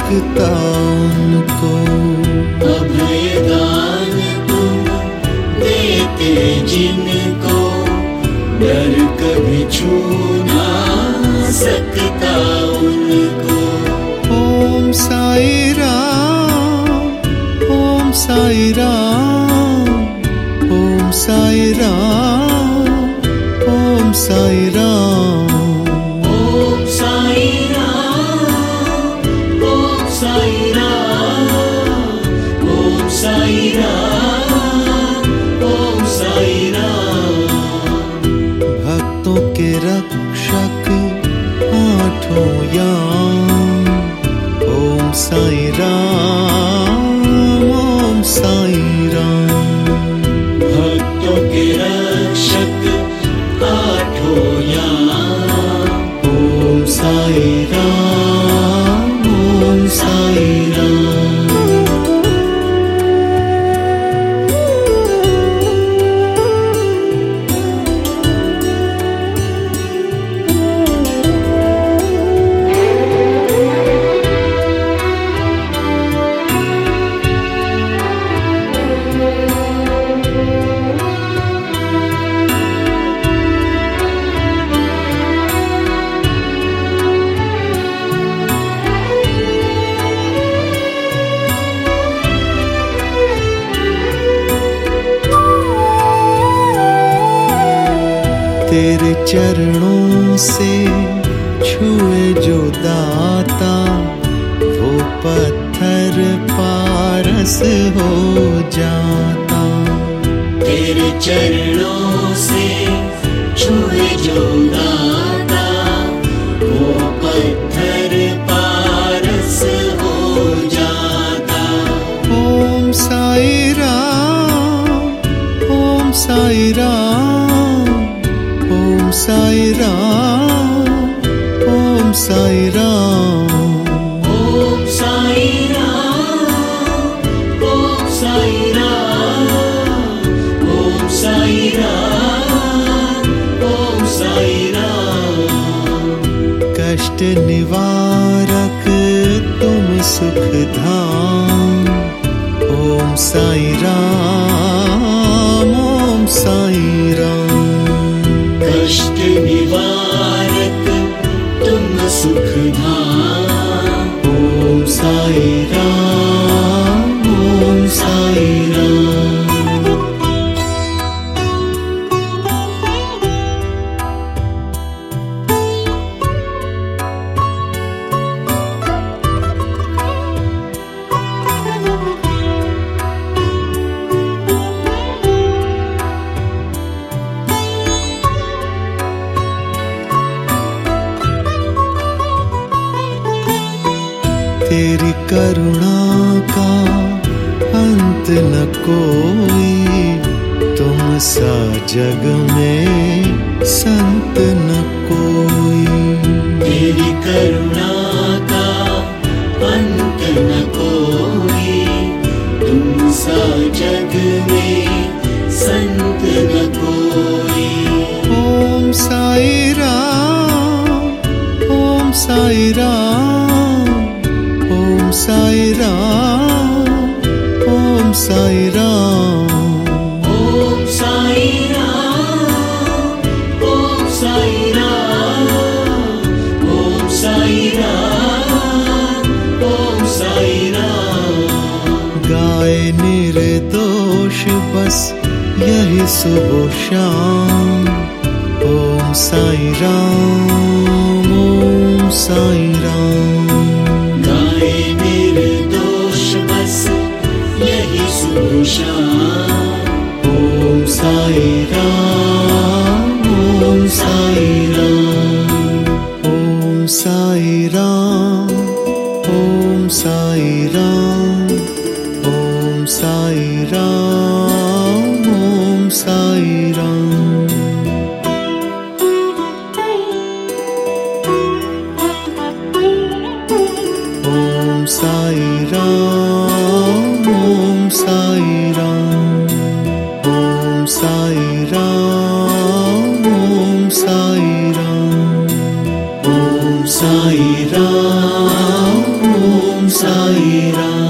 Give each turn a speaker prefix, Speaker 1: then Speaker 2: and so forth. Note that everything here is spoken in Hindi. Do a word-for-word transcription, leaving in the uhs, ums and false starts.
Speaker 1: सकता उनको।
Speaker 2: अभयदान तुम देते जिनको, डर कभी छू ना सकता उनको।
Speaker 1: ओम साई राम, ओम साई राम, ओम साई राम, ओम साई राम।
Speaker 2: ओम साई राम, ओम साई राम, ओम साई राम, ओम साई राम।
Speaker 1: भक्तों के रक्षक आठों याम, ओम साई राम, ओम साई राम।
Speaker 2: भक्तों के रक्षक आठों याम,
Speaker 1: ओम साई राम, ओम साई राम। तेरे चरणों से छुए जो दाता, वो पत्थर पारस हो जाता।
Speaker 2: तेरे चरणों से छुए जो दाता, वो पत्थर पारस हो जाता।
Speaker 1: ओम साई राम, ओम साई राम, ओम साई राम, ओम साई राम।
Speaker 2: ओम साई राम, ओम साई राम, ओम साई राम, ओम साई राम।
Speaker 1: कष्ट निवारक तुम सुख धाम, ओम साई राम, ओम साई राम।
Speaker 2: कष्ट निवारक तुम सुख धाम,
Speaker 1: ओम साई राम, ओम साई राम। तेरी करुणा का अंत न कोई, तुम सा जग में संत न कोई।
Speaker 2: तेरी करुणा का अंत न कोई, तुम सा जग में संत न कोई।
Speaker 1: ओम साई राम, ओम साई राम, ओम साई राम, ओम साई राम।
Speaker 2: ओम साई राम, ओम साई राम, ओम साई राम, ओम साई राम।
Speaker 1: गाए निर्दोष बस यही सुबह शाम, ओम साई राम, ओम साई राम।
Speaker 2: गाए निर्दोष बस यही सुबह शाम,
Speaker 1: ओम साई राम, ओम साई राम। ओम साई राम, ओम साई राम, ओम साई राम, ओम साई राम। ओम साई राम, ओम साई राम, ओम साई राम, ओम साई राम, ओम साई राम, ओम साई राम।